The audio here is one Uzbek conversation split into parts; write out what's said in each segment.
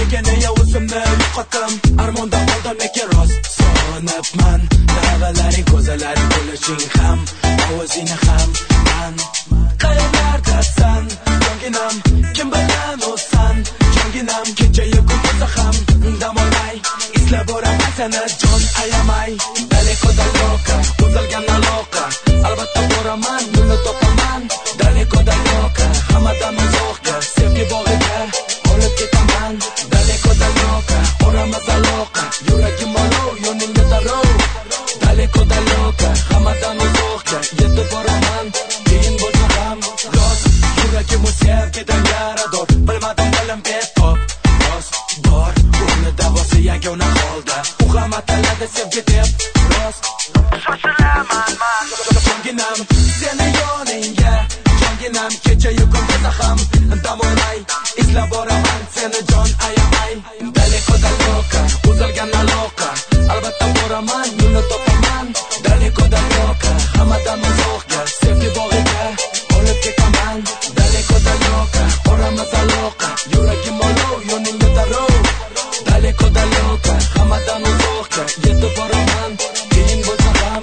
Nega nega o'zimni yo'qotdim, armonda qoldim lekin rost sonibman. Navalaring ko'zalaring bo'lishing ham, ovozing ham man. Qayerlardasan jonginam, kim bilan o'san jonginam, kechayu kunduz ham dam olmay izlab boraman seni jon ayamay. Daleko daloka uzilgan aloqa, albatta boraman yo'lni topaman. Daleko daloka hammadan uzoqqa, sevgi bog'iga olib ketaman. Daleko daloka oramiz aloqa, yuragim olov yo'lingga darrov. Daleko daloka hammadan uzoqqa yetib boraman. Qiyin bo'lsa ham rost, yuragimni sevgidan yarador, bilmadim dilim betob. Rost bor uni davosi yagona holda, u hamma talada sevgi deb rost shoshilaman man. Jonginam seni yoningga, jonginam kechayu kunduz ham dam olmay izlab boraman seni jon ayamay. Daleko daloka uzilgan aloqa, albatta boraman yo'lni topaman. Daleko daloka hammadan uzoqqa, sevgi bog'iga olib ketaman. Daleko daloka oramiz aloqa, yuragim olov yo'lingga darrov. Daleko daloka hammadan uzoqqa yetib boraman. Qiyin bo'lsa ham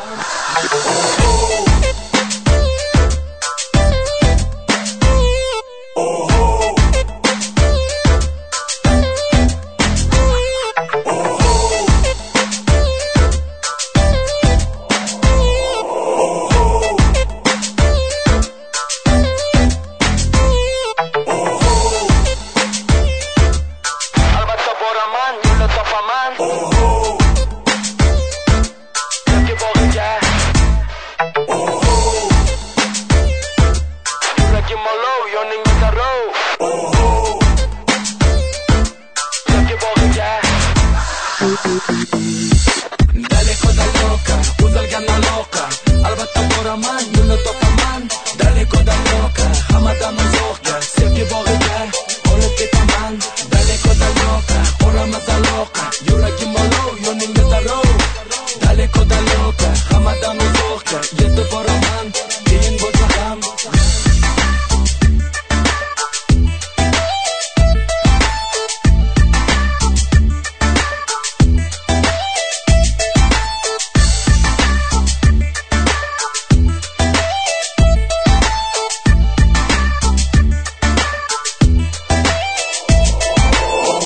Daleko daloka uzilgan aloqa, albatta boraman yo'lni topaman. Daleko daloka hammadan uzoqqa, sevgi bog'iga olib ketaman. Daleko daloka oramiz aloqa, yuragim olov yo'lingga darrov. Daleko daloka hammadan uzoqqa yetib boraman.